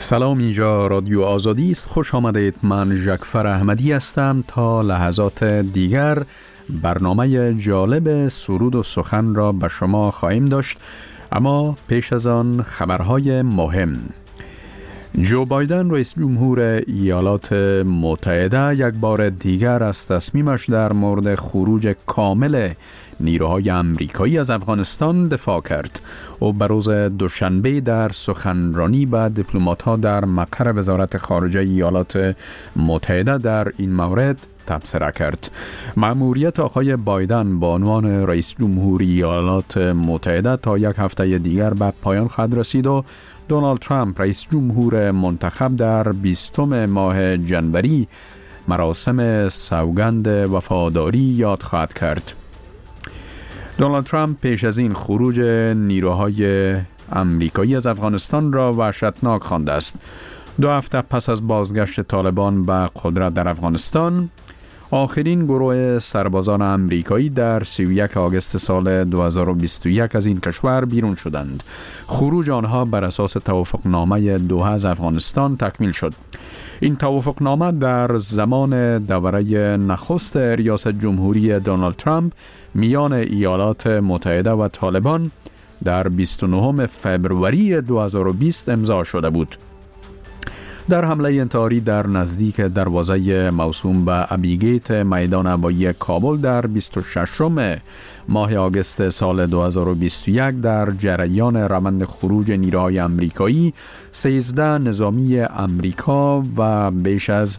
سلام، اینجا رادیو آزادی است. خوش آمدید. من ژکفر احمدی هستم. تا لحظات دیگر برنامه جالب سرود و سخن را به شما خواهیم داشت، اما پیش از آن خبرهای مهم. جو بایدن رئیس جمهور ایالات متحده یک بار دیگر از تصمیمش در مورد خروج کامل نیروهای امریکایی از افغانستان دفاع کرد. او به روز دوشنبه در سخنرانی به دیپلمات‌ها در مقر وزارت خارجه ایالات متحده در این مورد تبصره کرد. مأموریت آقای بایدن به عنوان رئیس جمهور ایالات متحده تا یک هفته دیگر به پایان خواهد رسید و دونالد ترامپ رئیس جمهور منتخب در 20 ماه جنوری مراسم سوگند وفاداری یاد خواهد کرد. دونالد ترامپ پیش از این خروج نیروهای امریکایی از افغانستان را وحشتناک خوانده است. 2 هفته پس از بازگشت طالبان به قدرت در افغانستان، آخرین گروه سربازان امریکایی در 31 آگوست سال 2021 از این کشور بیرون شدند. خروج آنها بر اساس توافقنامه دوحه از افغانستان تکمیل شد. این توافقنامه در زمان دوره نخست ریاست جمهوری دونالد ترامپ میان ایالات متحده و طالبان در 29 فوریه 2020 امضا شده بود. در حمله انتحاری در نزدیک دروازه موسوم به ابیگیت میدان هوایی کابل در 26 ماه آگوست سال 2021 در جریان روند خروج نیروهای امریکایی 13 نظامی امریکا و بیش از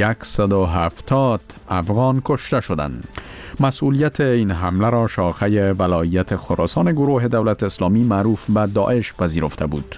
170 افغان کشته شدند. مسئولیت این حمله را شاخه ولایت خراسان گروه دولت اسلامی معروف به داعش پذیرفته بود.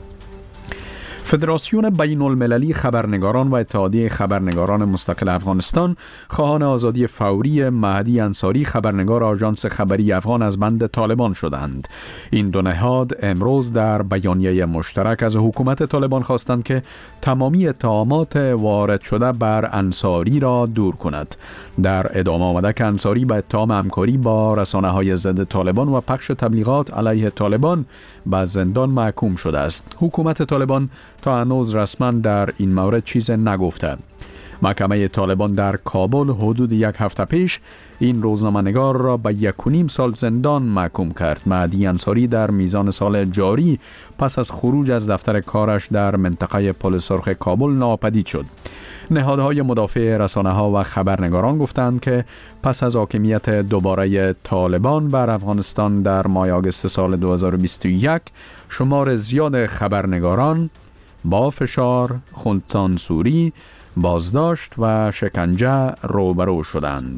فدراسیون بین المللی خبرنگاران و اتحادیه خبرنگاران مستقل افغانستان خواهان آزادی فوری مهدی انصاری خبرنگار آژانس خبری افغان از بند طالبان شدند. این دو نهاد امروز در بیانیه مشترک از حکومت طالبان خواستند که تمامی اتهامات وارد شده بر انصاری را دور کند. در ادامه آمده که انصاری به اتهام همکاری با رسانه‌های ضد طالبان و پخش تبلیغات علیه طالبان به زندان محکوم شده است. حکومت طالبان تا هنوز رسما در این مورد چیز نگفته. محکمه طالبان در کابل حدود 1 هفته پیش این روزنامه‌نگار را به 1.5 سال زندان محکوم کرد. مهدی انصاری در میزان سال جاری پس از خروج از دفتر کارش در منطقه پل سرخ کابل ناپدید شد. نهادهای مدافع رسانه‌ها و خبرنگاران گفتند که پس از حاکمیت دوباره طالبان بر افغانستان در ماه آگوست سال 2021 شمار زیاد خبرنگاران با فشار، خودسانسوری، بازداشت و شکنجه روبرو شدند.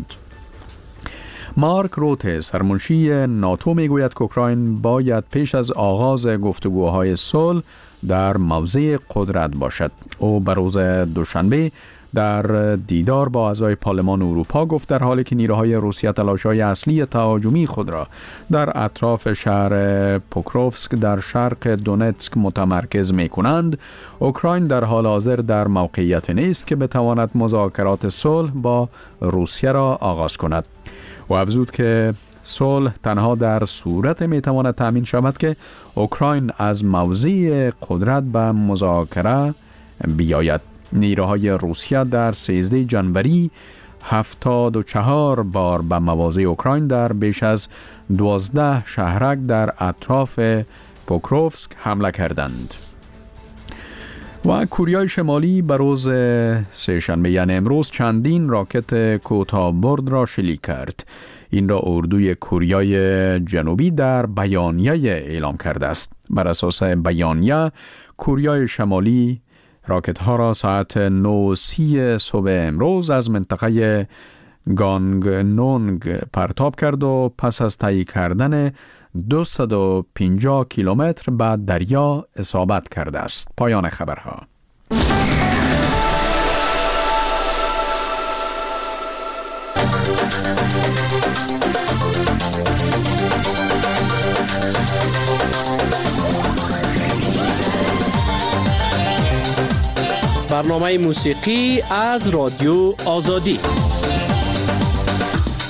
مارک روته سرمنشی ناتو میگوید که اوکراین باید پیش از آغاز گفتگوهای صلح در موضع قدرت باشد. او به روز دوشنبه در دیدار با اعضای پارلمان اروپا گفت در حالی که نیروهای روسیه تلاش‌های اصلی تهاجمی خود را در اطراف شهر پوکروفسک در شرق دونتسک متمرکز می‌کنند، اوکراین در حال حاضر در موقعیت نیست که بتواند مذاکرات صلح با روسیه را آغاز کند. و افزود که صلح تنها در صورت میتواند تأمین شود که اوکراین از موضع قدرت به مذاکره بیاید. نیروهای روسیه در 13 جنوری 74 بار به مواضع اوکراین در بیش از 12 شهرک در اطراف پوکروفسک حمله کردند. و کره شمالی به روز سه‌شنبه یعنی امروز چندین راکت کوتاه‌برد را شلیک کرد. این را اردوی کره جنوبی در بیانیه اعلام کرده است. بر اساس بیانیه کره شمالی راکت ها را ساعت 9:30 صبح امروز از منطقه گانگنونگ پرتاب کرد و پس از طی کردن 250 کیلومتر به دریا اصابت کرده است. پایان خبرها. برنامه موسیقی از رادیو آزادی.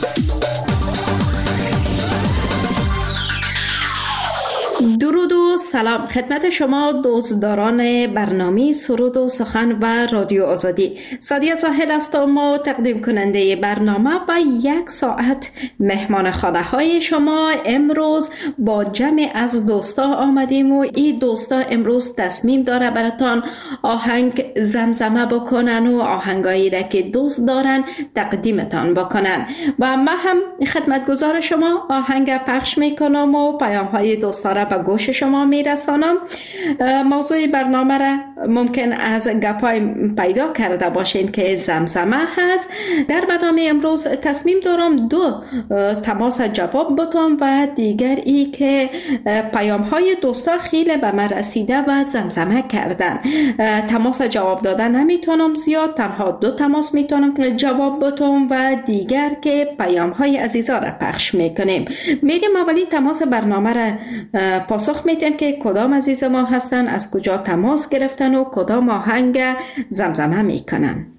درود و سلام خدمت شما دوستداران برنامه سرود و سخن و رادیو آزادی. سادیه ساحل هستم و تقدیم کننده برنامه و 1 ساعت مهمان خانه های شما. امروز با جمع از دوستا آمدیم و این دوستا امروز تصمیم داره براتان آهنگ زمزمه بکنن و آهنگایی را که دوست دارن تقدیمتان بکنن و ما هم خدمتگزار شما آهنگ پخش میکنم و پیام های دوستا را به گوش شما میرسانم. موضوع برنامه را ممکن از گپای پیدا کرده باشین که زمزمه هست. در برنامه امروز تصمیم دارم 2 تماس جواب بتم و دیگر ای که پیام های دوستا خیلی به من رسیده و زمزمه کردن. تماس جواب دادن نمیتونم زیاد، تنها 2 تماس میتونم جواب بتم و دیگر که پیام های عزیزا را پخش میکنیم. میریم اولین تماس برنامه را پاسخ میدیم که کدام عزیز ما هستن، از کجا تماس گرفتن و کدام آهنگ زمزمه میکنن.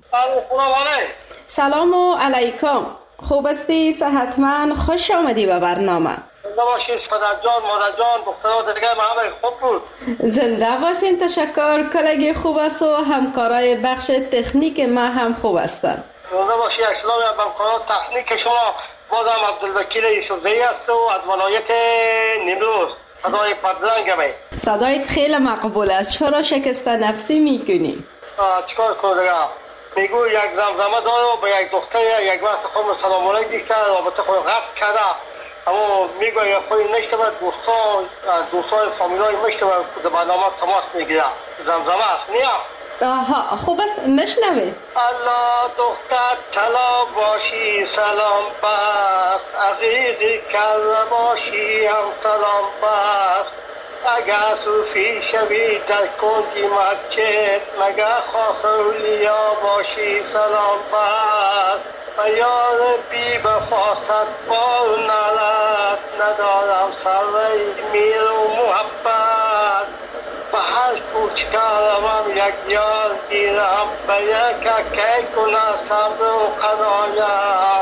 سلام علیکم، خوب استی؟ صحتمند؟ خوش آمدی به برنامه. زنده باشین مادر جان، دخترها دیگه همه خوب بود. زنده باشین، تشکر. کلگی خوب است و همکارای بخش تکنیک ما هم خوب هستن. زنده باشی. اسلام یا همکارای تکنیک شما بازم عبدالوکیل یوسفزئی است و از ولایت نیمروز. صدای پدرنگمه. صدایت خیلی مقبول است. چرا شکست نفسی میکنی؟ چیکار کنم دیگه؟ میگو یک زمزمه داره و به یک دختر یک وقت خود سلام علیک دیگه رابطه خود غفت کرده، اما میگو یک خودی نشتبه دوستای فامیلای میشتبه که برنامه تماس میگیره. زمزمه است نیم. آها خوب است، مشنوی. الله دختر طلا باشی سلام بس، عقیقی کر باشی هم سلام بس، اگر صوفی شوی در کنجی مسجد، مگر خاص اولیا باشی سلام بس، و یار بی بفاست با نلت، ندارم سر میر و محبت، به هر کوچکارم یک یار گیرم، به یک که کنه صبر و قنایا،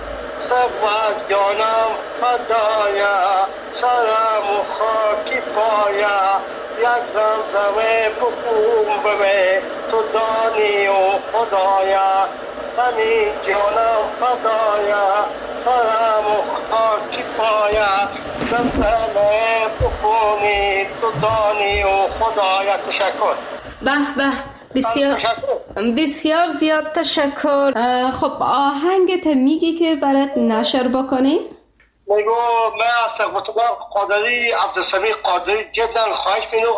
سبت جانم فدایا، سرم و خاکی پایا، یک زمزمه بخون ببه تو دانی و خدایا، همین جانم فدایا، سرم و خاکی پایا، زمزمه بخونی تو دانی و خدایا. تشکر. به به، بسیار زیاد تشکر. خب آهنگت میگی که برات نشر بکنی؟ میگو من از ثقافت قادری عبدالسمیع قادری جدا خواهش میکنم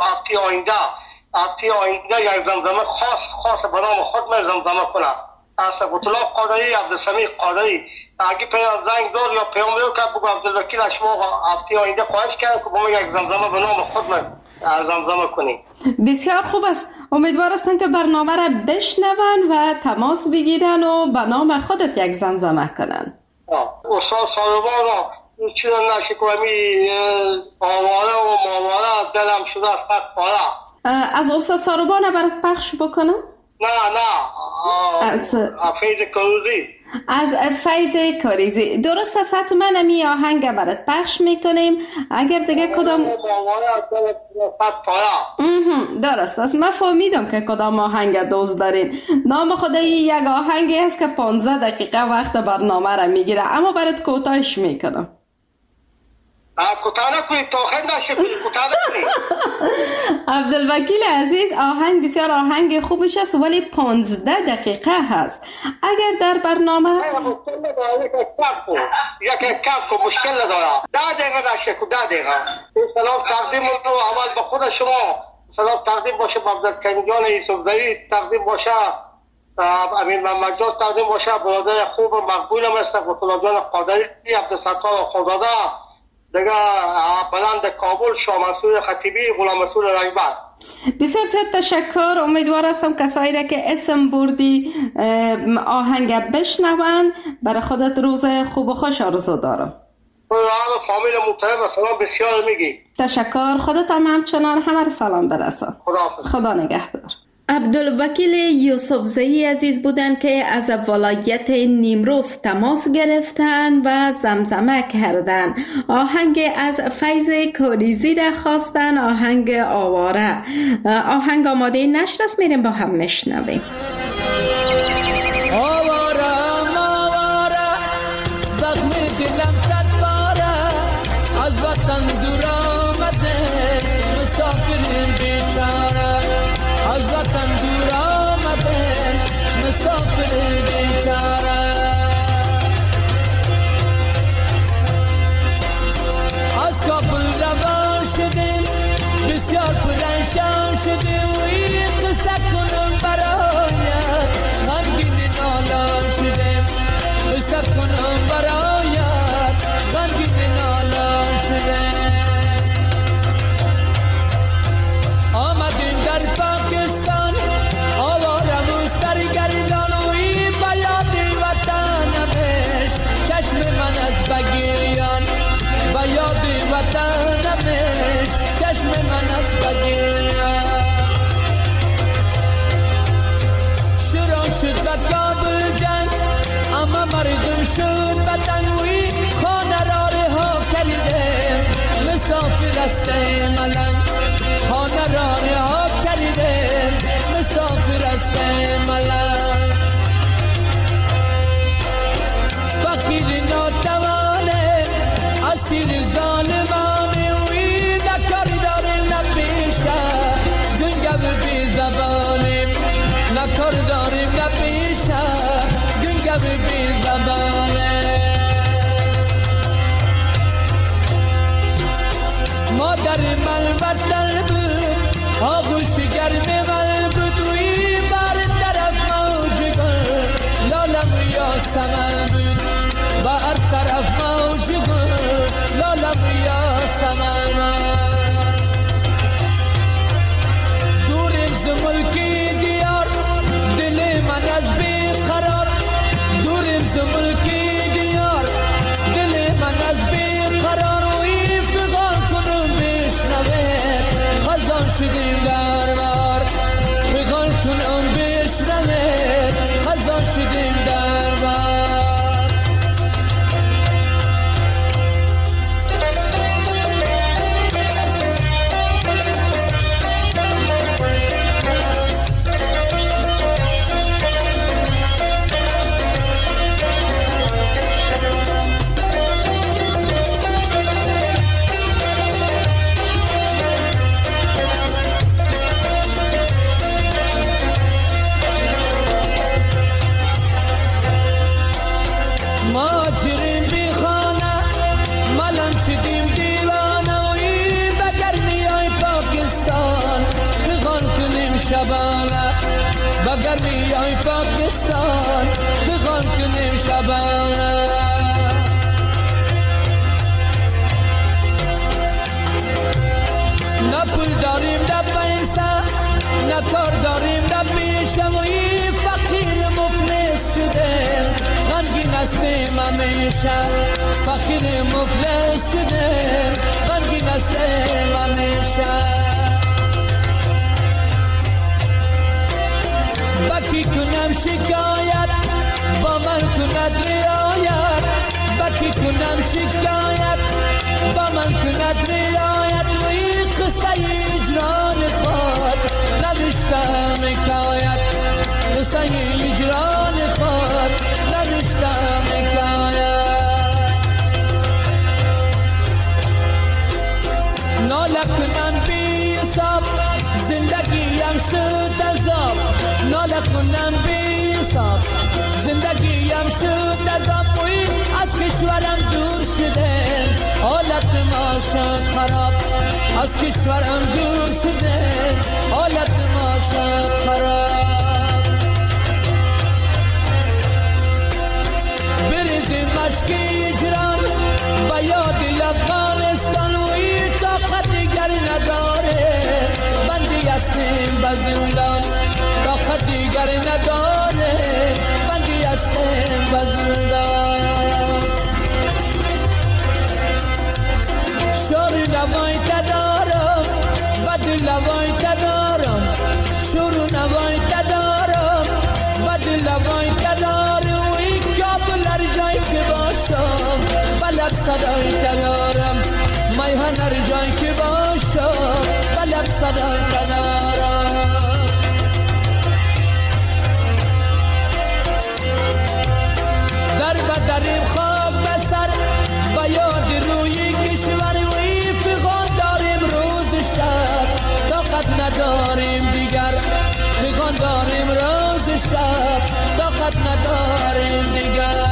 هفته آینده یک زمزمه خاص به نام خود من زمزمه کنم. از ثقافت قادری عبدالسمیع قادری اگه پیام زنگ دار یا پیام رو که بگو عبدالوکیل شما هفته آینده خواهش کردم که با ما یک زمزمه به نام خود من زمزمه کنی. بسیار خوب است. امیدوار هستم که برنامه را بشنون و تماس بگیرن و به نام خودت یک زمزمه کنن. استاد سالوان این چیز نشکومی آواره و ماواره دلم شده فقط پاره. از استاد سالوان برات پخش بکنم؟ نه از فیض کاریزی. از فیض کاریزی. درست است، حتما امی آهنگ برات پخش میکنیم. اگر دیگه کدام درست است، من فهمیدم که کدام آهنگ دوست دارین. نام خدایی یک آهنگی است که 15 دقیقه وقت برنامه را میگیره، اما برات کوتاهش میکنم. کوتاه نکنید تا آخر نشه کنید، کوتاه نکنید. عبدالوکیل عزیز، آهنگ بسیار آهنگ خوبش است ولی 15 دقیقه هست. اگر در برنامه یک کم کو مشکل نداره. 10 دقیقه نشه کو 10 دقیقه. سلام تقدیم رو اول به خود شما، سلام تقدیم باشه به عبدالکریم جان یوسفزئی، تقدیم باشه امین محمد جان، تقدیم باشه برادر خوب مقبولم است عبدالله جان قادری، عبدالستار خدادا دیگه، بلند کابل، شاه منصور خطیبی، غلام مسئول رایبر. بسیار تشکر. امیدوار هستم کسایی را که اسم بردی آهنگ بشنون. برای خودت روز خوب و خوش آرزو دارم. فامیل محترم سلام بسیار میگی. تشکر. خودت هم همچنان همه را سلام برسان. خداحافظ. خدا نگهدار. عبدالوکیل یوسفزئی عزیز بودند که از ولایت نیمروز تماس گرفتند و زمزمه کردند. آهنگ از فیض کوریزی را خواستند، آهنگ آواره. آهنگ آماده نشد است، میریم با هم میشنویم. از وطن دور آمده مسافر بیچاره، از وطن دور آمده مسافر بیچاره. از کابل روان شدیم بسیار پرنشان شدیم و این قصه کنم برایت غمگین نالان شدیم، قصه کنم برایت غمگین نالان شدیم. آمدیم در پاکستان آوارم و سرگردان و این بیاد وطنمش چشم من از بگیریان، بیاد وطنمش چشم من از بگیریان. شروع شد و کابل جنگ اما مردم شد بدن و این خانه را رها کردیم مسافر است ملنگ، خانه را رها کردیم مسافر است ملنگ. فقیر ناتوانه اسیر ظالمانه و این نکار داریم نپیشه گنگو بی زبانیم، نکار داریم نپیشه گنگو بی زبانه. مادر من وطن بود آغوش گرم من بود و این بر طرف موج گل لالم یا سمن بود، بر طرف موج گل لالم یا سمن. دوریم ز ملکی دیار دل من از بیقرار، دوریم ز ملکی دیار دل من از بیقرار و این فغان کنم بشنوه خزان شدیم در بار، فغان کنم بشنوه خزان شدیم در بار. ماجریم بی خانه ملم شدیم دیوانه و این بگرمی های پاکستان فغان کنیم شبانه، بگرمی های پاکستان فغان کنیم شبانه. نه پول داریم نه پیسه نه کار داریم نه پیشه و این فقیر مفلس شدیم غمگین هستیم همیشه، فقیر مفلس شدیم غمگین هستیم همیشه. بکی کنم شکایت با من کند رعایت، بکی کنم شکایت با من کند رعایت و این قصه اجران خود نوشتم حکایت، قصه اجران خود نوشتم حکایت. ناله کنم بی حساب زندگیم شد عذاب، ناله کنم بی حساب زندگیم شد عذاب و از کشورم دور شدم حالت ما شد خراب، از کشورم دور شدم حالت ما شد خراب. بریزیم مشک اجران با یاد افغانستان و این طاقت دیگر نداره بندی هستیم به زندان، طاقت دیگر نداره بندی هستیم به زندان. شور نوای تدارم بدل نوای تدارم شور نوای صدای تنارم میهن هر جای که باشم بلب صدای تنارم در بدریم خاک بسر با یاد روی کشور وی فغان داریم روز شب طاقت نداریم دیگر فغان داریم روز شب طاقت نداریم دیگر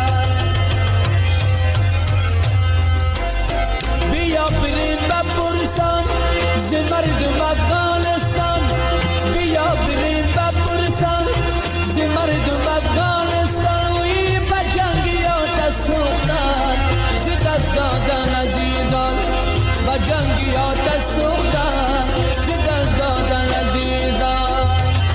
بیا بریم بپرسان ز مردم افغانستان بیا بریم بپرسان ز مردم افغانستان وی با جنگیات سوختن ز دست دادن عزیزان با جنگیات سوختن ز دست دادن عزیزان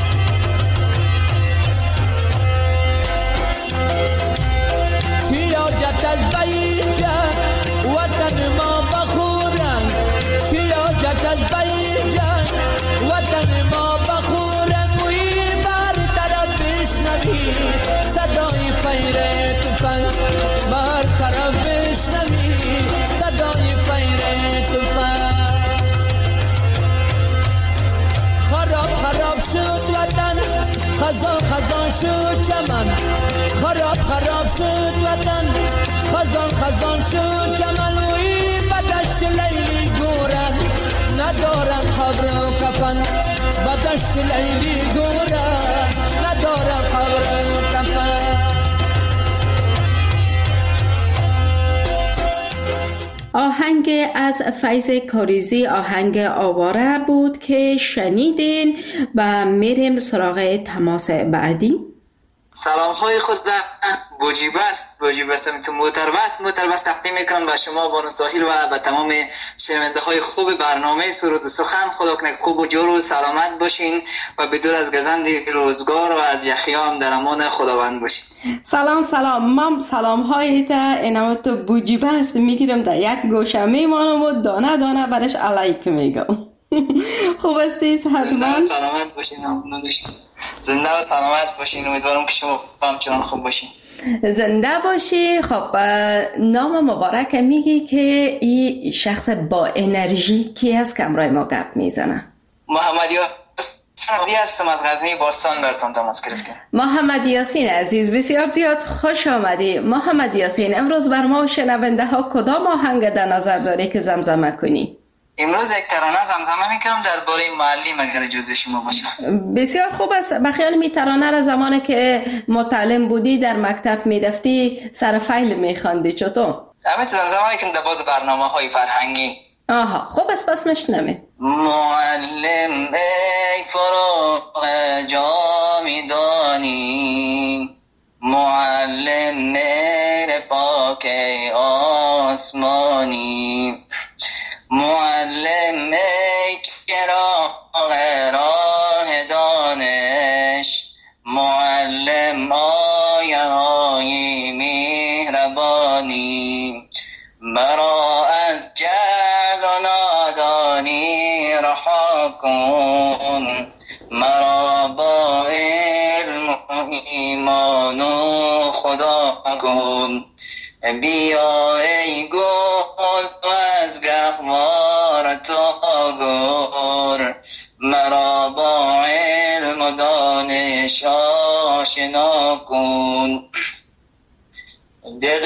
چی حاجت از بیجن وطن ما بخورن چی حاجت از بیجن وطن ما بخورن وی بر طرف بشنوی صدای فیر تفنگ بر طرف بشنوی صدای فیر تفنگ خراب خراب شد وطن خزان خزان شد چمن خراب خراب شد وطن خزان خزان شد چمن وی با دشت لیلی گورن ندارن قبر و کفن با دشت لیلی گورن ندارن قبر و کفن آهنگ از فیض کاریزی آهنگ آواره بود که شنیدین و میریم سراغ تماس بعدی. سلام های خود بوجیبست تو موتربست تقدیم میکنم به شما بانو ساحل و به تمام شنونده های خوب برنامه سرود سخن. خدا کنه خوب و جور و سلامت باشین و بدور از گزند روزگار و از یخیا هم در امان خداوند باشین. سلام من سلام های تا اینم تو بوجیبست میگیرم در یک گوشه میمانم و دانه دانه برش علیک میگم. خوب استیز حتما سلامت باشین زنده و سلامت باشین. امیدوارم که شما همچنان خوب باشین. زنده باشی. خب نام مبارک میگی که این شخص با انرژی کی هست که امروز ما گپ میزنه؟ محمد یاسین هستم از غزنی باستان براتون تماس گرفتم. محمد یاسین عزیز بسیار زیاد خوش آمدی. محمد یاسین امروز بر ما شنونده ها کدام آهنگ در نظر داری که زمزمه کنی؟ امروز یک ترانه زمزمه میکنم درباره معلم اگر اجازه شما باشه. بسیار خوب است. بخیال می ترانه را زمانی که متعلم بودی در مکتب میرفتی سر فیل میخواندی چطور؟ همه زمزمه میکنم در باز برنامه های فرهنگی. آها خوب است پس میشنویم. معلم ای فراغ جامیدانی معلم مهر پاک آسمانی معلم ای چراغ راه دانش معلم آیه های مهربانی مرا از جهل و نادانی رها کن مرا با علم و ایمان و خدا کن بیا ای گل از گهوار تا گر مرا با علم و دانش آشنا کن دل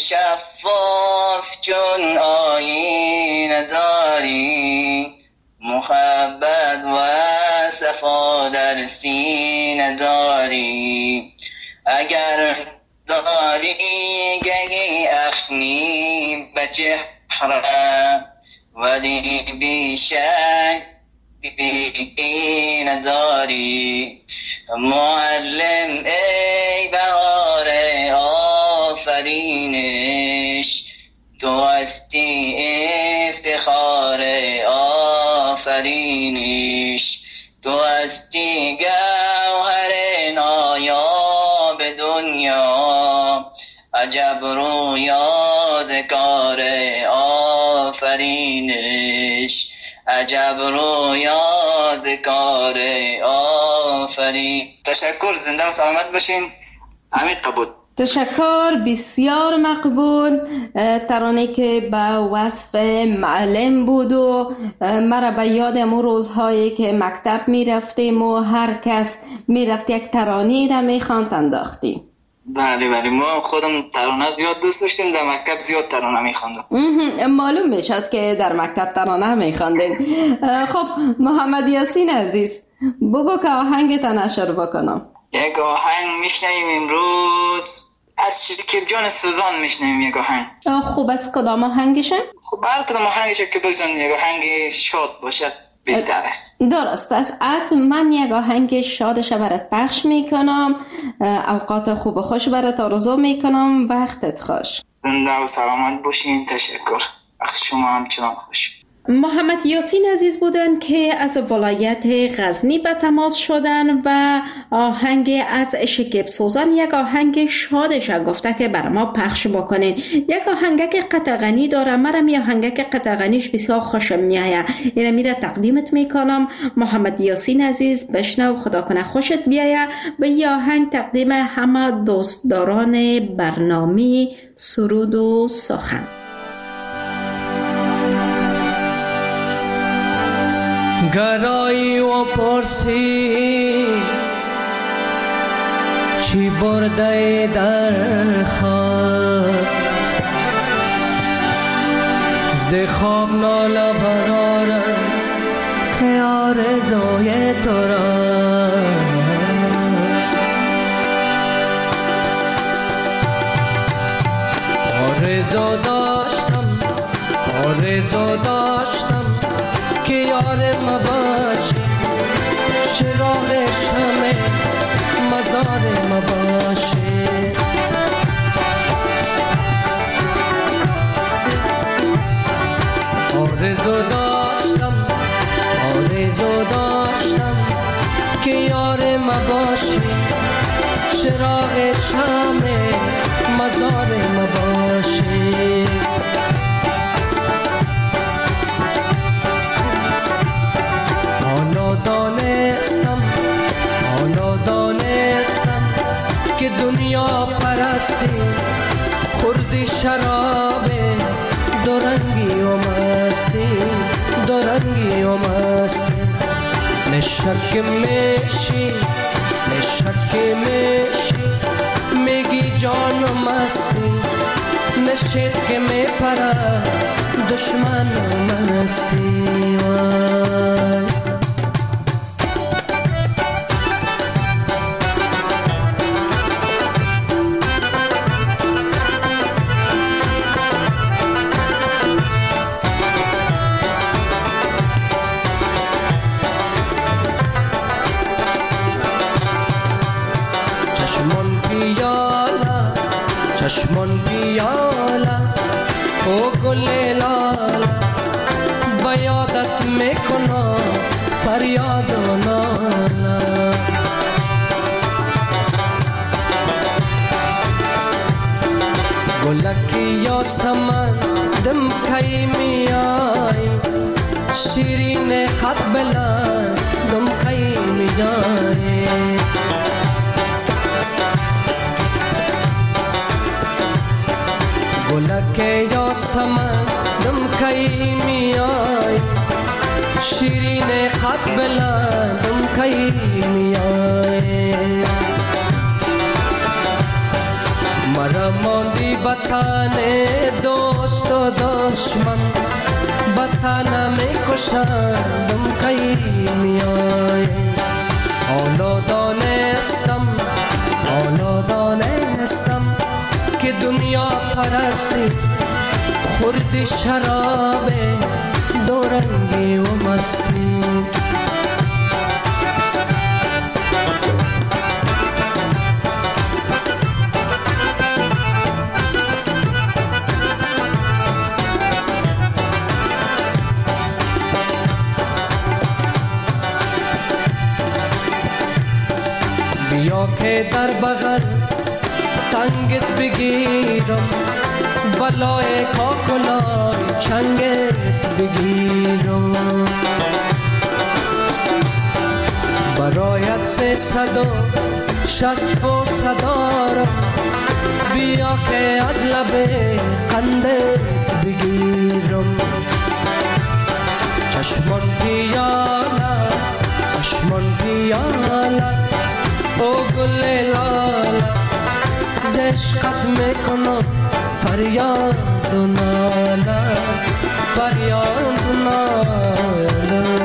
شفاف چون آیینه داری محبت و صفا در سینه داری اگر داری گهی اخمی به چهره ولی بیشک بی‌کینه داری معلم ای بهار آفرینش تو هستی افتخار آفرینش تو هستی گوهر نایاب دنیا عجب رویا ز کار آفرینش عجب رویا ز کار آفرین. تشکر. زنده و سلامت باشین. امید قبول. تشکر، بسیار مقبول. ترانه که با وصف معلم بود و مرا به یاد امون روزهایی که مکتب می رفتیم و هر کس می رفت یک ترانه را می خواند انداختی. بله ما خودم ترانه زیاد دوست داشتیم، در مکتب زیاد ترانه می خواندم. معلوم میشد که در مکتب ترانه می خواندین. خب محمد یاسین عزیز، بگو که آهنگت نشر بکنم. یک آهنگ میشنویم امروز از شکیب جان سوزان میشنویم. یک آهنگ خوب است. کدام آهنگشه؟ خب هر کدام آهنگشه که بگذاریم یک آهنگ شاد باشد بهتر است. درست است. من یک آهنگ شادش برات پخش میکنم. اوقات خوب و خوش برات آرزو میکنم. وقتت خوش. زنده و سلامت باشین. تشکر. وقت شما همچنان خوش. محمد یاسین عزیز بودن که از ولایت غزنی به تماس شدن و آهنگ از شکیب سوزان، یک آهنگ شادش گفته که بر ما پخش بکنین. یک آهنگ که قطغنی داره. مرم یه آهنگ که قطغنیش بسیار خوشم میایه. اینه میره تقدیمت میکنم. محمد یاسین عزیز بشنو، خدا کنه خوشت بیایه. به یه آهنگ تقدیم همه دوستداران برنامه سرود و سخن. گرایی و پرسی چی برده در خواب، ز خواب ناله برارم که آرزوی تو را. آرزو داشتم که یار ما باشی، چراغ شمع مزار ما باشی. آرزو داشتم که یار ما باشی، چراغ شمع مزار ما باشی. حالا دانستم که دنیا پرستی خوردی شراب دورنگی و مستی. نشک میشی میگی جان و مستی، نشید که میپره دشمن و مستی. چشمون پیاله او گل لاله، بیادت میکنه فریاد و ناله. گلکی یا سمن دم کی میای، شیرین قد بلند دم کی میای. گلکی یا سمن دم کی میای، شیرین قد بلند دم کی میای. مرا ماندی بطن دوست و دشمن، بطن میکشن دم کی میای. حالا دانستم که دنیا پرستی خوردی شراب دورنگی و مستی. بیا که در بغل تنگت بگیرم، بلای کاکلای چنگت بگیرم. برایت 360 بوسه دارم، بیا که از لب خنده بگیرم چشمان پیاله چشمان پیاله او گل لاله ز عشقت میکنم فریاد و ناله فریاد و ناله.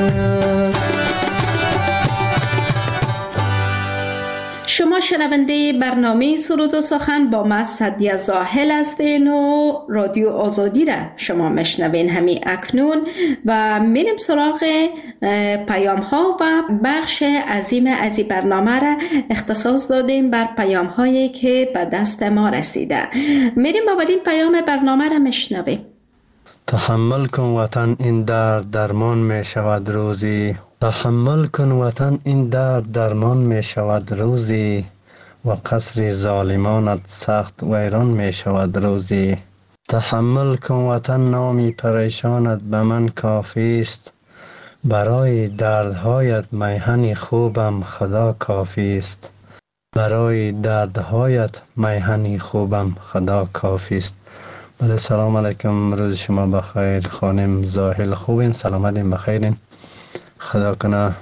شما شنونده برنامه سرود و سخن با من سعدیه زاهل هستین و رادیو آزادی را شما میشنوین همین اکنون و میریم سراغ پیام ها و بخش عظیم از این برنامه را اختصاص دادیم بر پیام هایی که به دست ما رسیده. میریم اولین پیام برنامه را میشنویم. تحمل کن وطن این درد درمان می شود روزی، تحمل کن وطن این درد درمان می شود روزی و قصر ظالمانت سخت ویران می شود روزی. تحمل کن وطن نامی پریشانت به من کافی است، برای دردهایت میهن خوبم خدا کافی است، برای دردهایت میهن خوبم خدا کافی است. بله سلام علیکم، روز شما بخیر خانم زاهل، خوبین؟ سلامتین بخیرین؟ خدا کنه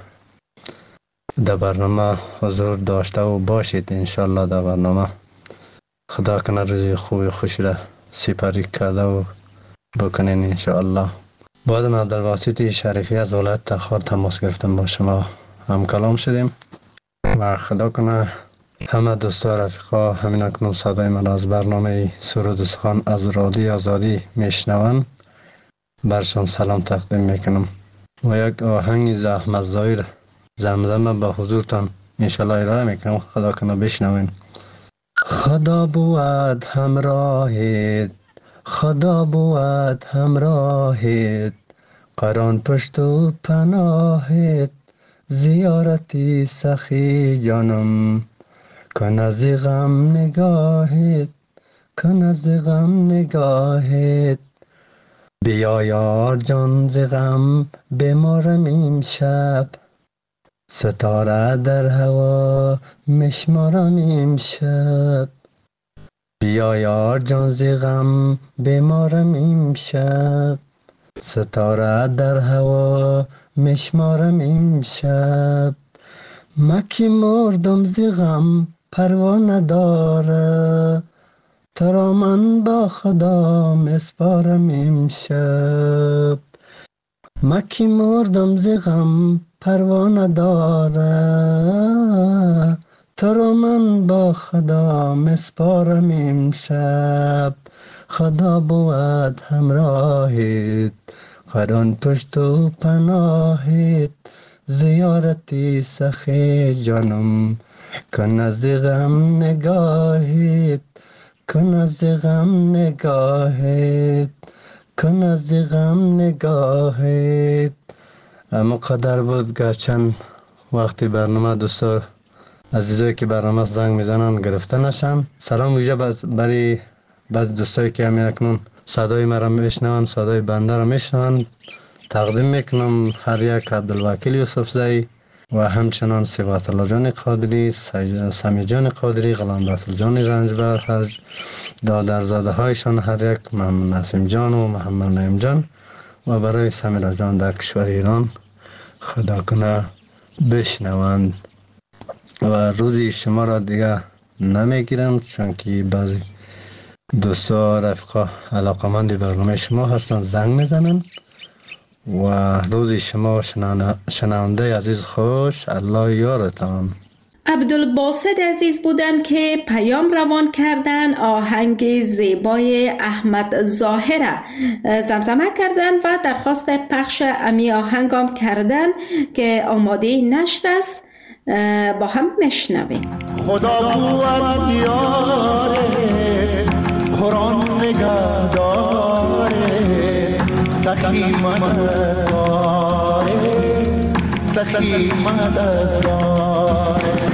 در برنامه حضور داشته و باشید انشالله. در برنامه خدا کنه روز خوبی خوشی را سپری کرده و بکنین انشالله. بعد عبدالباسط شریفی از ولایت تخار تماس گرفتم، با شما هم کلام شدیم و خدا کنه همه دوستا رفیقا همین اکنون صدای من از برنامه سرود و سخن از رادیو آزادی میشنون، برشان سلام تقدیم میکنم و یک آهنگ زحمت زایر زمزمه به حضورتان انشالله ارائه میکنم. خدا کنه بشنوین. خدا بود همراهت، خدا بود همراهت، قران پشت و پناهت، زیارتی سخی جانم، کن از غم نگاهت، کن از غم نگاهت، بیا یار جان ز غم بمارم این شب، ستاره در هوا مشمارم این شب، بیا یار جان ز غم بمارم این شب، ستاره در هوا مشمارم این شب. مکی مردم ز غم پروا نداره، ترا من با خدا مسپارم امشب. مکی مردم ز غم پروا نداره، ترا من با خدا مسپارم امشب. خدا بود همراهت، قران پشت و پناهت، زیارتی سخی جانم، کن از غم نگاهت، کن از غم نگاهت، کن از غم نگاهت. اما قدر بود که چند وقتی برنامه دوستا عزیزایی که برنامه زنگ میزنن گرفته نشن. سلام ویژه برای بعض دوستایی که همین اکنون صدای مرا میشنون، صدای بنده را میشنون، تقدیم میکنم هر یک عبدالوکیل یوسف زی و همچنان صفات الله جان قادری، سمی جان قادری، غلام رسول جان رنجبر، هر دادرزاده هایشان هر یک، محمد نسیم جان و محمد نعیم جان و برای سمیرا جان در کشور ایران خدا کنه بشنوند. و روزی شما را دیگه نمیگیرم چون که بعضی دوستا رفقا علاقمند برنامه شما هستن زنگ میزنن و روزی شما شنونده عزیز خوش، الله یارتان. عبدالباسط عزیز بودن که پیام روان کردن، آهنگ زیبای احمد ظاهر زمزمه کردن و درخواست پخش امی آهنگام کردن که آماده نشر است. با هم میشنویم. خدا بود یاره، قرآن نگهداره، سخی مدداره، سخی مدداره.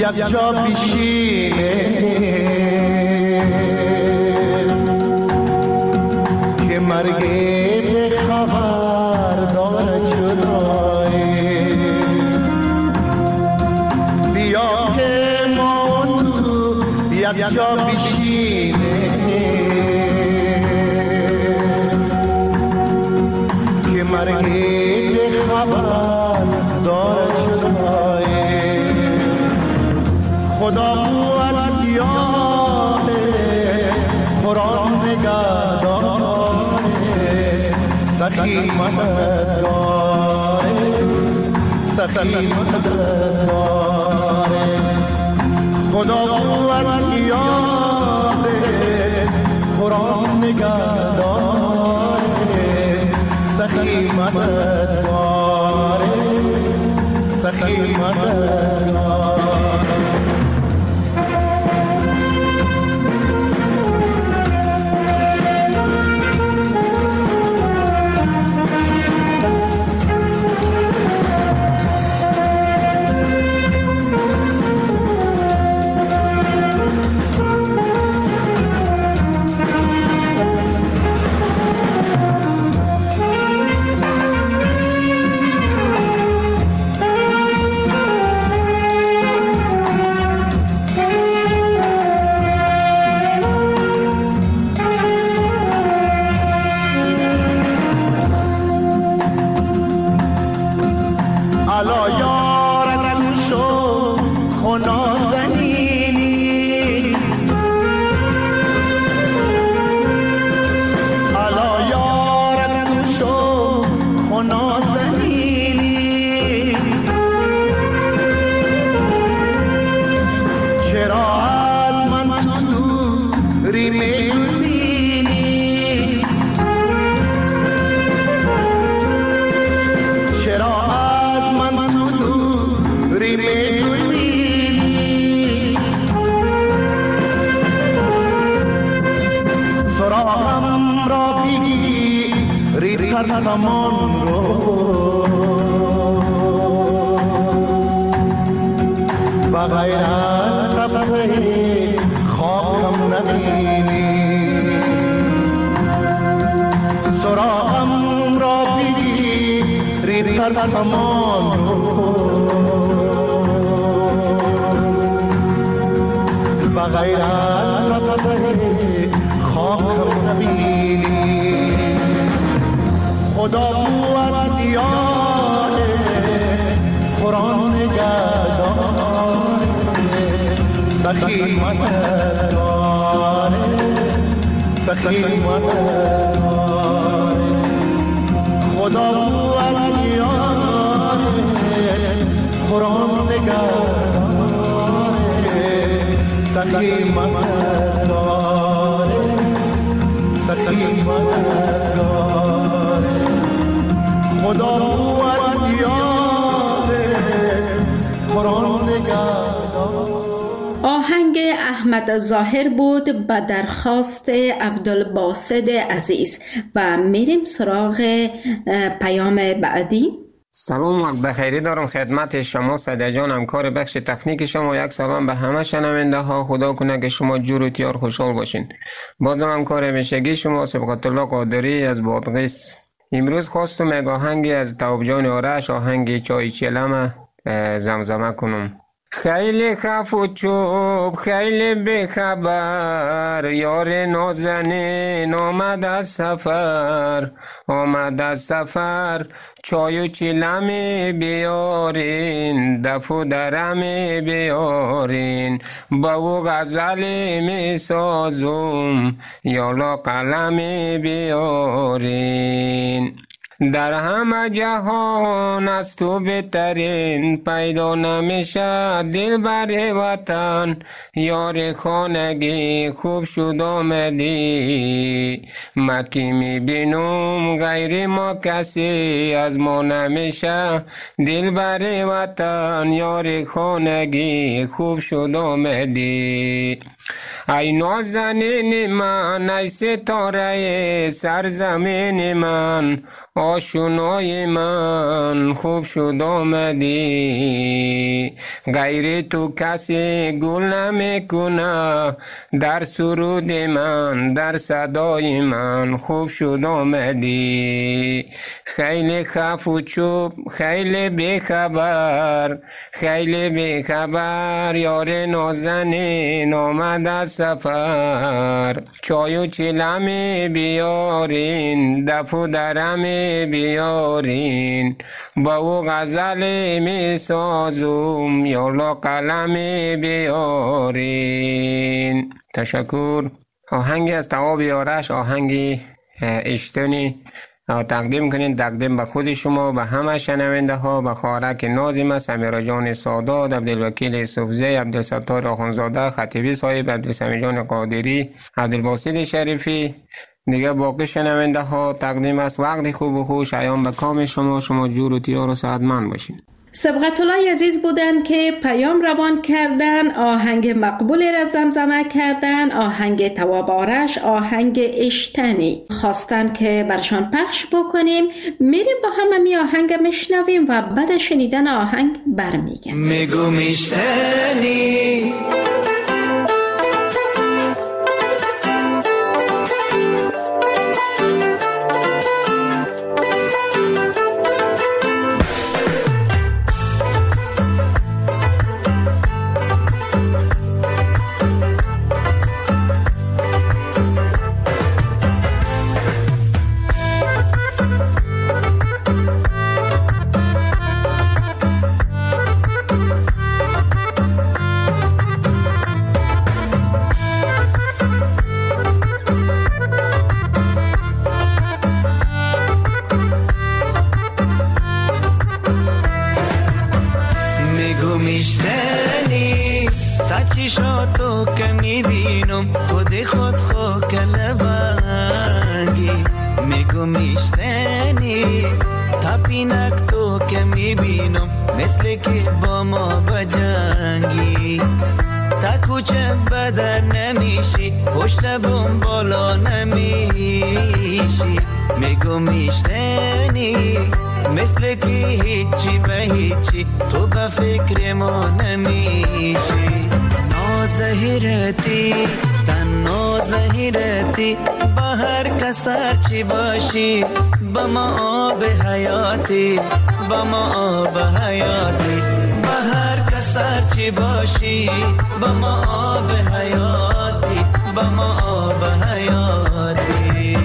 یک جا بشینه که مرگ به خبر دارد جدایی. بیا که ما تو یک جا بشینه که مرگ به خبر دارد جدایی. خدا قوت دیاره قرآن نگه داره سخی مددگاره سخی مددگاره. خدا قوت دیاره قرآن نگه داره سخی مددگاره سخی مددگاره. سامان رو بغیر از سبزه خاکم نبینی. سراغم را بگیری در سامان رو بغیر از سبزه خاکم نبینی. خدا قوت دیاره قرآن نگه داره سخی مددگاره سخی مددگاره. خدا قوت دیاره قرآن نگه داره سخی مددگاره سخی مددگاره. خدا قوت دیاره قرآن نگه داره. آهنگ احمد ظاهر بود به درخواست عبدالباسط عزیز و میریم سراغ پیام بعدی. سلام وقت بخیری دارم خدمت شما صدیق جان، همکار بخش تکنیک شما. یک سلام به همه شنونده ها. خدا کنه که شما جور و تیار خوشحال باشین. بازم همکار همیشگی شما سبقت الله قادری از بادغیس. امروز خواستم یک آهنگی از تواب جان آرش، آهنگ چای چلم زمزمه کنم. خیلی خف و چوب خیلی بخبر، یار نازنین آمد از سفر چای و چلمی بیارین، دف و درمی بیارین، با او غزلی می سازم یالا قلمی بیارین. در همه جهان از تو بهترین، پیدا نمیشه دل بر وطن، یار خانگی خوب شد آمدی، مکی میبینم غیر ما کسی از ما نمیشه دل بر وطن، یار خانگی خوب شد آمدی. ای نازنین من، ای ستاره سرزمین من، آشنای من خوب شد آمدی. غیر تو کسی گل نمیکنه در سرود من، در صدای من خوب شد آمدی. خیلی خف و چوب، خیلی بیخبر، خیلی بیخبر، یار نازنین آمد از سفر. چای و چیلمی بیارین، دف و درمی بیارین، با او غزل می سازم، یالا قلمی بیارین. تشکر. آهنگی از تواب آرش، آهنگی اشتونی تقدیم کنین، تقدیم به خود شما، به همه شنونده ها، به خواهرک نازم، سمیرا جان سادات، عبدالوکیل یوسفزی، عبدالستار آخونزاده، خطیبی صاحب، عبدالسمی جان قادری، عبدالباسط شریفی. دیگه باقی شنونده ها تقدیم است. وقت خوب و خوش ایام به کام شما. شما جور و تیار و سعادتمند باشین. سبقت الله عزیز بودن که پیام روان کردن، آهنگ مقبول را زمزمه کردن، آهنگ تواب آرش، آهنگ اشتنی خواستن که برشان پخش بکنیم. میریم با همه می آهنگ میشنویم و بعد شنیدن آهنگ برمیگردیم. میگو میشتنی میشتنی تا چشاتو که میبینم خود کلبنگی. میگو میشتنی تا پینک تو که میبینم مثل که با ما بجنگی. تا کوچه بدر نمیشی، پشت بوم بالا نمیشی. میگو میشتنی مثل که هیچی به هیچی تو به فکر ما نمیشی. نازهیرتی تنها زهیرتی، با هر کسر چی باشی با ما آب حیاتی، با ما آب حیاتی. با هر کسر چی باشی با ما آب حیاتی، با ما آب حیاتی.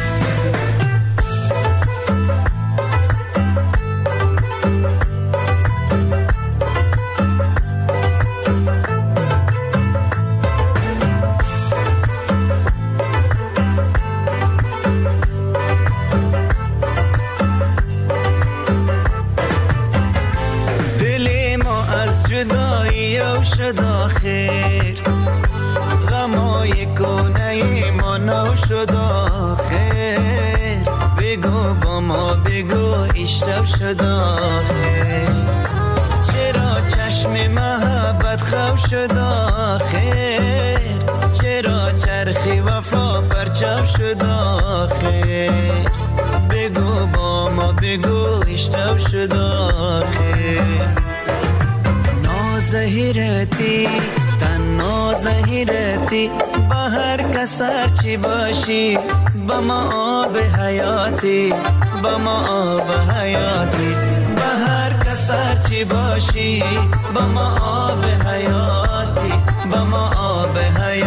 شد آخر غمای کنه ما نو شد آخر. بگو با ما بگو اشتب شد آخر. چرا چشم محبت خواب شد آخر؟ چرا چرخی وفا پرچاب شد آخر؟ بگو با ما بگو اشتب شد آخر. زهیرتی تنها زهیرتی، با هر کسر چی باشی با ما آب حیاتی، با ما آب حیاتی. با هر کسر چی باشی با ما آب حیاتی، با ما آب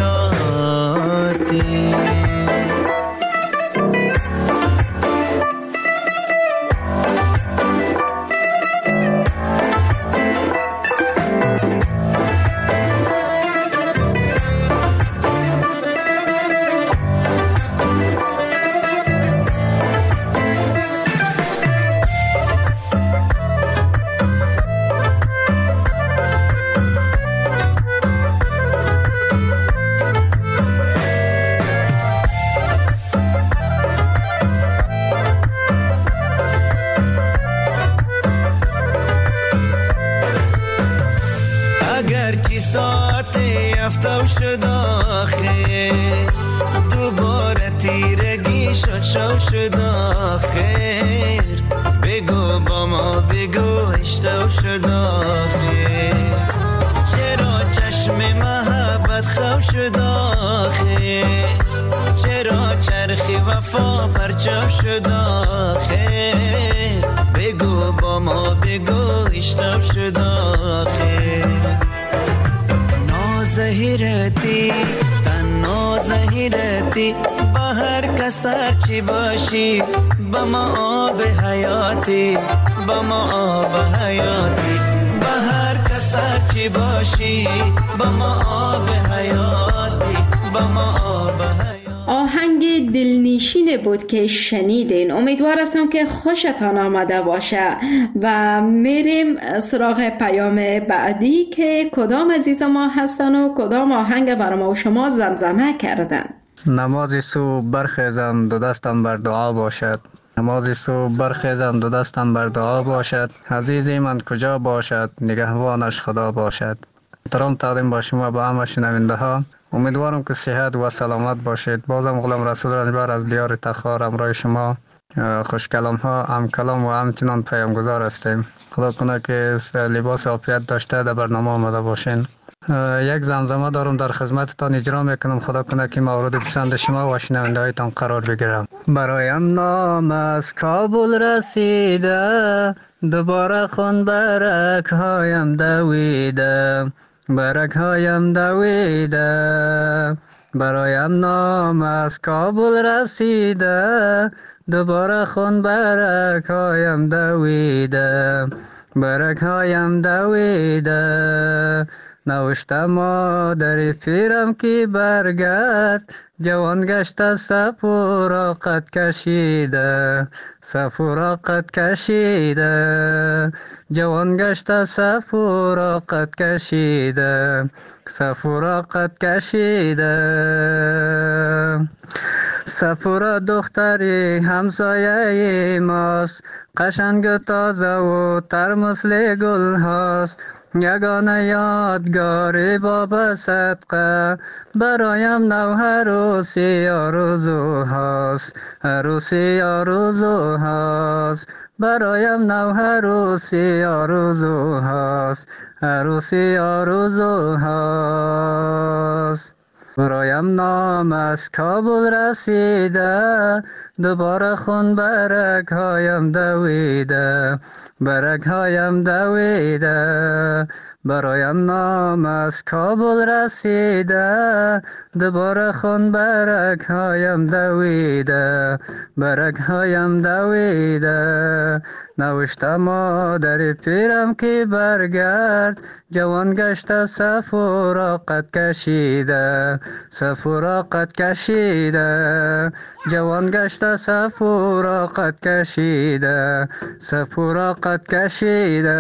حیاتی. اگر چی ساعت افتو شد آخر دوباره تیرگی شد شد آخر بگو با ما بگو اشتو شد آخر چرا چشم محبت خو شد آخر چرا چرخی وفا پرچو شد آخر بگو با ما بگو اشتو شد آخر نازهیرتی تنها زهیرتی با هر کسر چی باشی با ما آب حیاتی با ما آب حیاتی با هر کسر چی باشی با ما آب حیاتی با ما آب حیاتی. آهنگ دلنشین بود که شنیدین. امیدوار هستم که خوشتان آمده باشه و میریم سراغ پیام بعدی که کدام عزیز ما هستن و کدام آهنگ برای ما و شما زمزمه کردن. نماز صبح برخیزم دو دستم بر دعا باشد نماز صبح برخیزم دو دستم بر دعا باشد عزیزی من کجا باشد نگهبانش خدا باشد. احترام تقدیم با شما با همه شنونده ها. امیدوارم که صحت و سلامت باشید. بازم غلام رسول رنجبر از دیار تخار امرای شما خوش کلام ها هم کلام و همچنان پیامگذار هستیم. خدا کنه که لباس عافیت داشته در برنامه آمده باشین. یک زمزمه دارم در خدمتتان اجرا میکنم. خدا کنه که مورد پسند شما و شنونده هایتان قرار بگیرم. برایم نام از کابل رسیده دوباره خون برک هایم دویده برک هایم دویده برایم نام از کابل رسیده دوباره خون برک هایم دویده برک هایم دویده نوشته مادر پیرم که برگرد جوان گشته سفورا قد کشیده سفورا قد کشیده جوان گشته سفورا قد کشیده سفورا قد کشیده سفورا دختری همسایه ماست قشنگ تازه و تر مثل گل هاست یگانه یادگاری باب صدقه برایم نو عروسی آرزو هاست عروسی آرزو هاست برایم نو عروسی آرزو هاست عروسی آرزو هاست برایم نام از کابل رسیده دوباره خون برک هایم دویده برک هایم دویده برایم نام از کابل رسیده دوباره خون برک هایم دویده برک هایم دویده نوشته مادر پیرم که برگرد جوان گشته سفورا قد کشیده سفورا قد کشیده جوان گشته سفورا قد کشیده سفورا قد کشیده.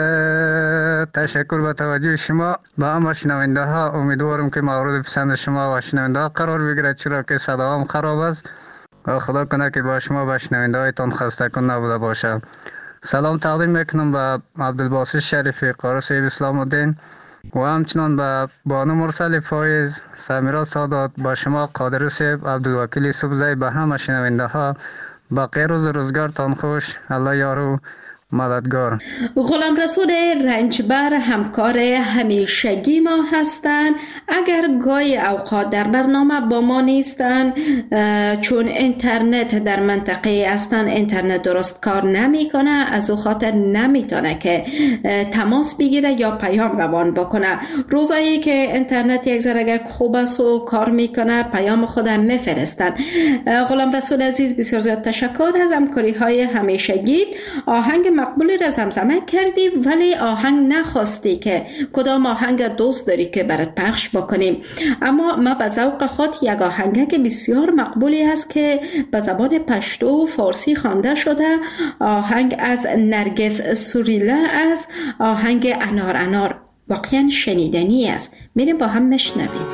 تشکر به توجه شما. با همه شنونده ها امیدوارم که مورد پسند شما و شنونده ها قرار بگیرد چرا که صداام خراب است و خدا کنه که با شما و شنونده هایتان خسته کن نبوده باشه. سلام تقدیم میکنم به عبدالباسط شریفی قاری صاحب اسلام الدین و همچنان به بانو مرسل فایز سمیرا سادات با شما قادر صاحب عبدالوکیل صبحزی به همه شنونده ها باقی روز روزگارتان خوش. الله یارو مددگار. غلام رسول رنجبر همکار همیشگی ما هستند. اگر گاهی اوقات در برنامه با ما نیستند چون اینترنت در منطقه هستند اینترنت درست کار نمیکنه از او خاطر نمیتونه که تماس بگیره یا پیام روان بکنه. روزایی که اینترنت یک ذره خوب است و کار میکنه پیام خودم میفرستن. غلام رسول عزیز بسیار زیاد تشکر از همکاری های همیشگی. آهنگ مقبولی را زمزمه کردی ولی آهنگ نخواستی که کدام آهنگ دوست داری که برات پخش بکنیم، اما ما به ذوق خود یک آهنگ که بسیار مقبولی است که به زبان پشتو و فارسی خوانده شده، آهنگ از نرگس سوریلا است، آهنگ انار انار. واقعا شنیدنی است. میریم با هم مشنویم.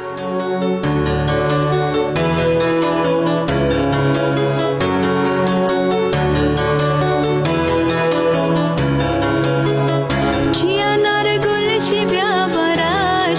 چی انار گل چی بیا برا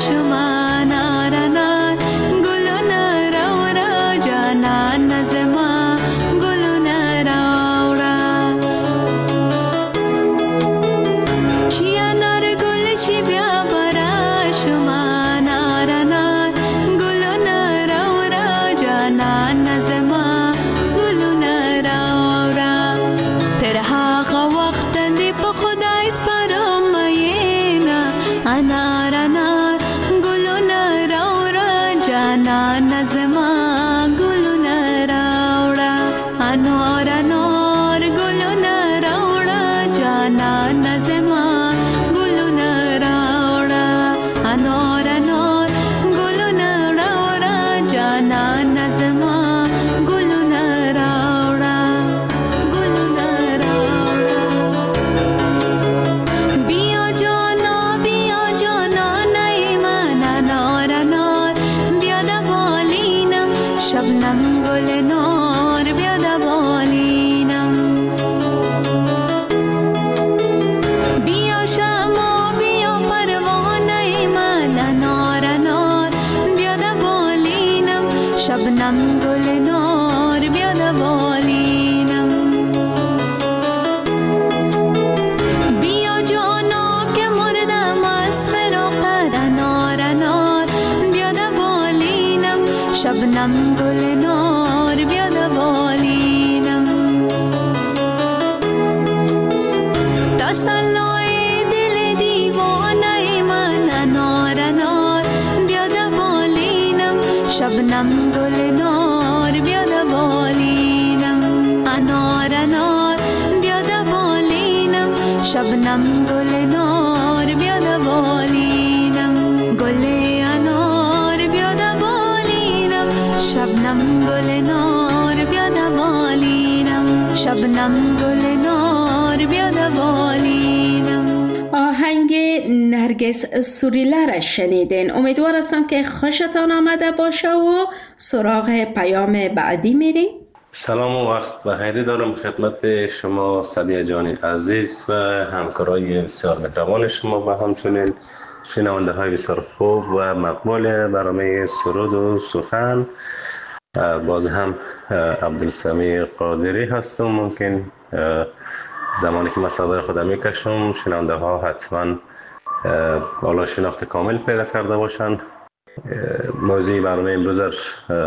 آهنگ نرگس سوریله را شنیدین. امیدوار هستم که خوشتان آمده باشه و سراغ پیام بعدی میریم. سلام و وقت بخیری دارم خدمت شما سعدیه جان عزیز و همکارای بسیار مهربان شما و همچنین شنونده های بسیار خوب و مقبول برنامه سرود و سخن. باز هم عبدالسمیع قادری هستم. ممکن زمانی که من صدای خودم میکشم شنونده ها حتما بالا شناخت کامل پیدا کرده باشن. موضوع برنامه امروز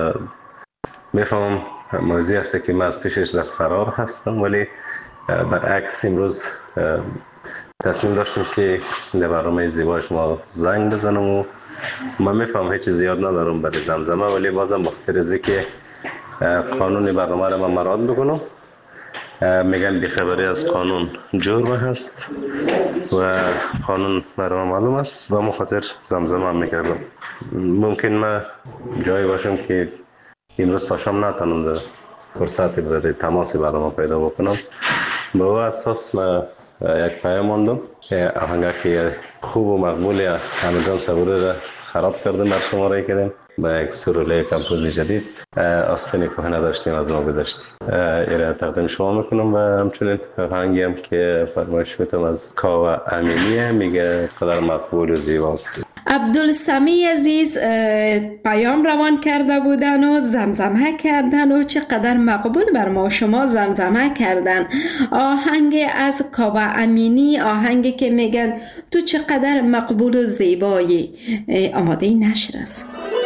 میفهمم موضوعی است که من از پیشش در فرار هستم، ولی برعکس امروز تصمیم داشتم که در برنامه زیبای شما زنگ بزنم و من میفهم هیچ زیاد ندارم برای زمزمه، ولی بازم بخاطر از که قانون برنامه را من مراد بکنم. میگن بیخبری از قانون جرم هست و قانون برای من معلوم است و مخاطر زمزمه هم میکردم. ممکن من جایی باشم که امروز تا شام نتونم در فرصتی برای تماس برنامه پیدا بکنم. به او اساس من یک پیام ماندم آهنگی که خوب و مقبولی همه جان صبوری را خراب کردیم بر شماره کردیم با یک سروله کمپوزی جدید آستینی که نداشتیم از ما گذشت ایره تقدیم شما میکنم و همچنین آهنگی هم که فرمایش میتونم از کاوه امینیه میگه قدر مقبول و زیباست. عبدالسمیع عزیز پیام روان کرده بودن و زمزمه کردن و چقدر مقبول بر ما شما زمزمه کردن. آهنگ از کاوه امینی، آهنگی که میگن تو چقدر مقبول و زیبایی. آماده نشر است.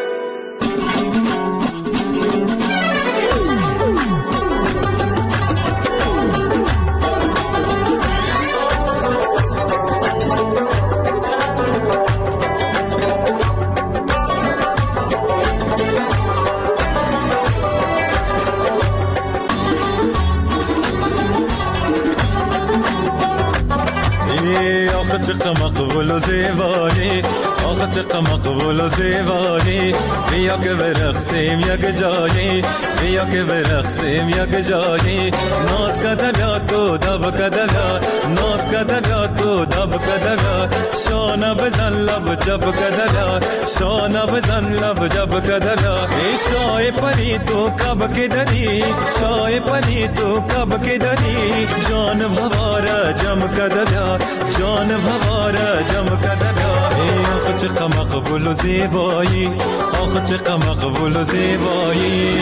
چقدر مقبول و زیبانی، آخه چقدر مقبول و زیبانی. بیا که برقصیم یک جایی، بیا که برقصیم یک جایی. ناز کده بیاد تو دب کده بیاد، ناز کده بیاد تو دب کده بیاد. شانه بزن لب جب کده بیاد، شانه بزن لب جب کده بیاد. ای شای پنی تو کب که داری، شای پنی تو کب که داری. جان بواره جم کده بیاد، جان بواره جم کده بیاد. چقدر مقبول و زیبایی، آخه چقدر مقبول و زیبایی.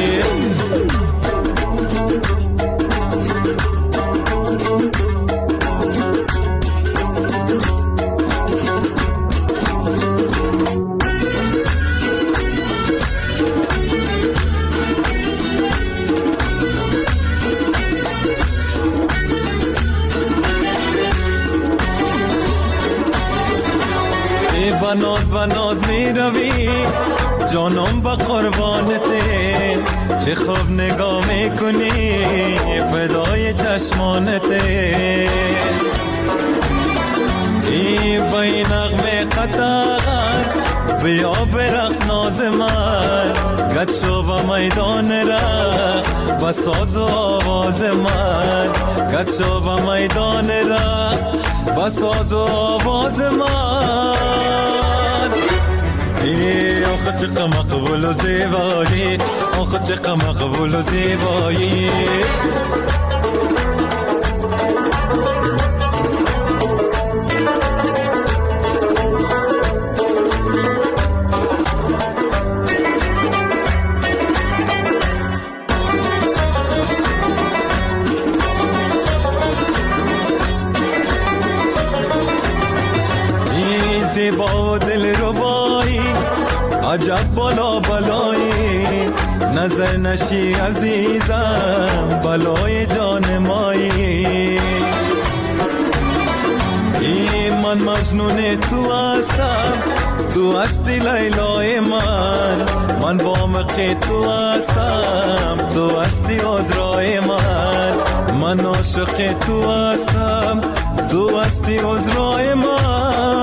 بناز می روی جانم با قربانته، چه خوب نگاه میکنی فدای چشمانته. ای با این نغمه قطار بیا برقص ناز من، گد شو با میدان رقص با ساز و آواز من، گد شو با میدان رقص با ساز و آواز من. ای آخه چقدر مقبول و زیبایی، آخه چقدر مقبول و زیبایی. ای زیبا و دل ربایی، عجب بالا بالایی، نظر نشی عزیزم بلای جان مایی. ای من مجنون تو هستم، تو هستی لیلای من با مقی تو هستم، تو هستی عذرای من عاشق تو هستم، تو هستی عذرای من.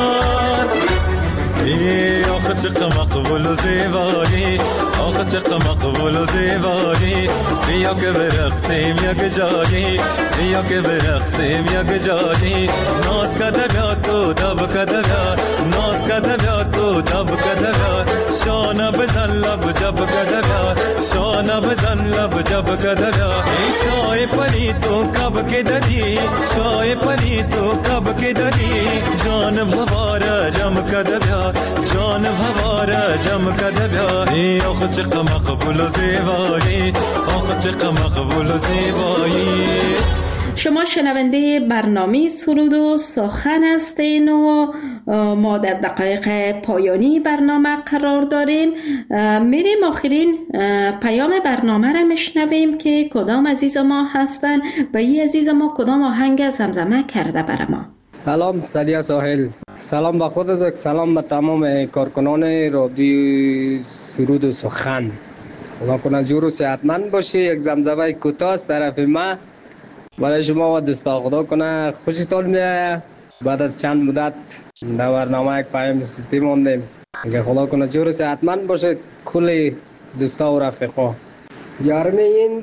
ای آخه چقدر مقبول و زیبایی، آخه چقدر مقبول و زیبایی. بیا که برقصیم یک جایی، بیا که برقصیم یک جایی. ناز کده بیا تو دب کده بیا، ناز کده بیا تو دب کده بیا. شانه بزن لب جب کده بیا، شانه بزن لب جب کده بیا. ای شای پری تو کب که دادی، شای پری تو کب که دادی. جانم هواره جم کده بیا، جانم هواره جم کده بیا. ای آخه چقدر مقبول و زیبایی، آخه چقدر مقبول و زیبایی. شما شنونده برنامه سرود و سخن هستین و ما در دقایق پایانی برنامه قرار داریم. میریم آخرین پیام برنامه را میشنویم که کدام عزیز ما هستن و این عزیز ما کدام آهنگ زمزمه کرده بر ما. سلام سادیا ساحل، سلام به خودت، سلام به تمام کارکنان رادیو سرود و سخن. خدا کنه جور و صحتمند باشی. یک زمزمه کوتاه از طرف ما برای شما و دوستا. خدا کنه خوشتون میاد. بعد از چند مدت در برنامه یک پیام صوتی موندیم که خدا کنه جور و صحتمند باشید کل دوستا و رفیقا. یار میگین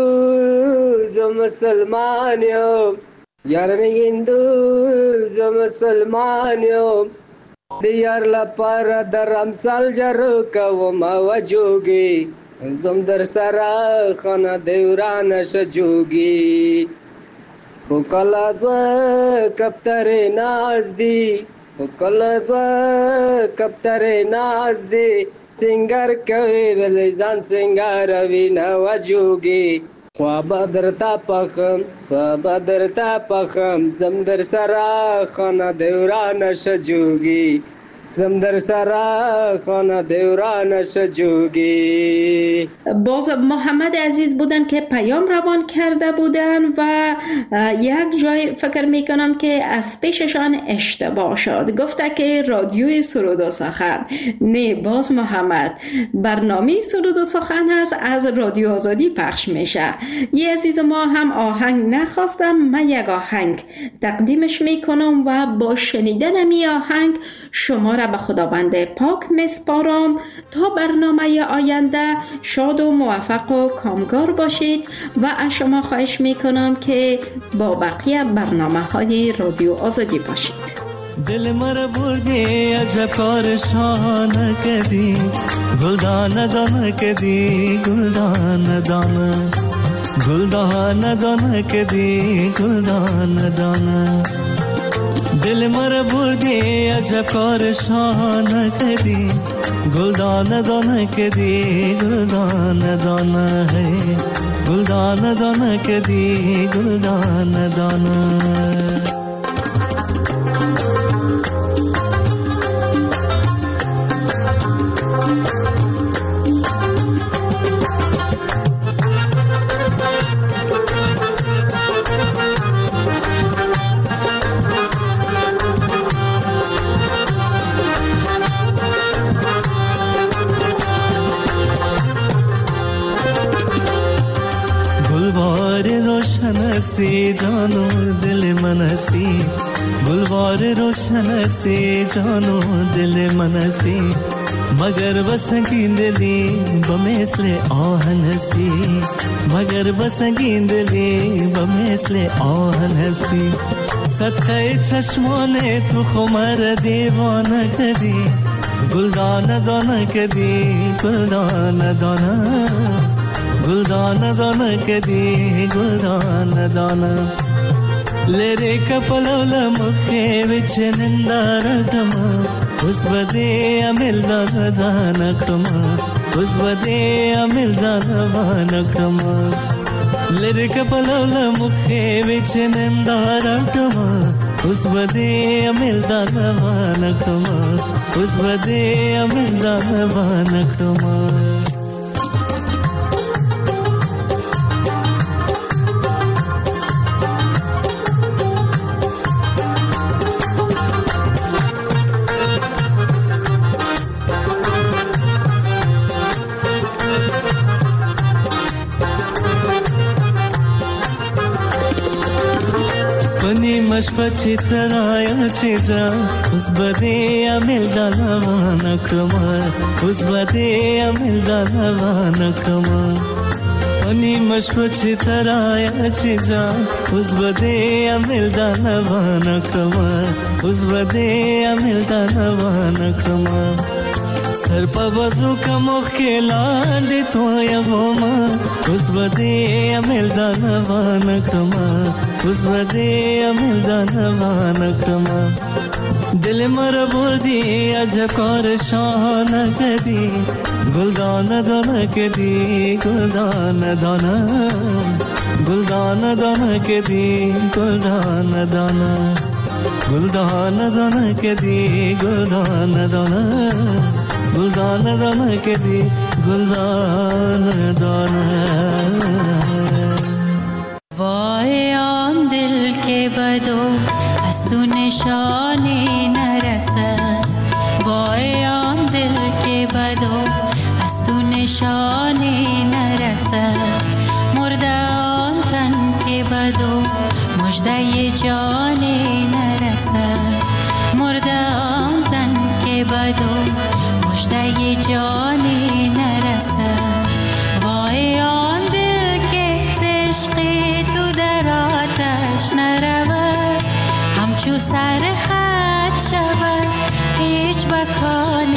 دوز و مسلمانیم، یار میگین دوز و مسلمانیم، دیار لپار در امثال جرو کوم و جوگی، زم در سرا خانه دیوران شجوگی. بکلد و کبتر ناز دی، بکلد و کبتر ناز دی، سنگر کوي بلیزان سنگر وینا و جوگی. خواب در تا پخم سبا در تا پخم، زم در سرا خانه دیوران شجوگی، زم در سرا خانه دیوران شجوگی. باز محمد عزیز بودن که پیام روان کرده بودن و یک جای فکر میکنم که از پیششان اشتباه شد. گفته که رادیوی سرود و سخن. نه، باز محمد، برنامه سرود و سخن هست، از رادیو آزادی پخش میشه. یه عزیز ما هم آهنگ نخواستم، من یک آهنگ تقدیمش میکنم و با شنیدن می آهنگ شما را به خداوند پاک میسپارم. تا برنامه آینده شاد و موفق و کامگار باشید و از شما خواهش میکنم که با بقیه برنامه های رادیو آزادی باشید. دل مر بردی عجب کارشان کدی، گلدان دان کدی، گلدان دان، گلدان دان کدی، گلدان دان. دل مرا بردی عجب کار شاهانه کردی گلدانه دانه کردی گلدانه دانه گلدانه دانه کردی گلدانه دانه हस्ती जानो दिल मन हस्ती गुलवार रोशन हस्ती जानो दिल मन हस्ती मगर बस गिंदली बमेसले आहन हस्ती मगर बस गिंदली बमेसले आहन हस्ती सत्य चश्मोने तू खुमर दीवाना कदी गुलदाना दाना कदी गुलदाना दाना गुलदाना दाना कदी गुलदाना दाना लेरे कपलवल मुखे विच निंदारटमा उस बदे अमिल दानकटमा उस बदे अमिल दानकटमा लेरे कपलवल मुखे विच निंदारटमा उस बदे अमिल दानकटमा उस बदे अमिल दानकटमा मशपची तराया चीजा उस बदे अमिल दानवाना क्रमा उस बदे अमिल दानवाना क्रमा अनि मशपची तराया चीजा उस बदे अमिल दानवाना क्रमा उस बदे अमिल दानवाना क्रमा सर पर बजू का मुखला दे तो या वोमा उस बदे अमिल दानवाना क्रमा उस बदे अमिल दानवाना क्रमा दिल मर बुर्दी अजकर शान कदी गुलदाना दाना कदी गुलदाना दाना गुलदाना दाना कदी गुलदाना दाना गुलदाना दाना कदी गुलदाना दाना गुलदाना दाना कदी गुलदाना दाना वाय आन दिल के बदो अस्तु निशानी न रस वाय आन दिल के बदो अस्तु निशानी न रस मुर्दान तन के बदो मुजदा ये जाने न रस मुर्दान तन के बदो मुजदा ये जाने न रस वाय आन दिल के इश्क़ी तू दर आतश नरवद हमचू सर खط شود هیچ مکان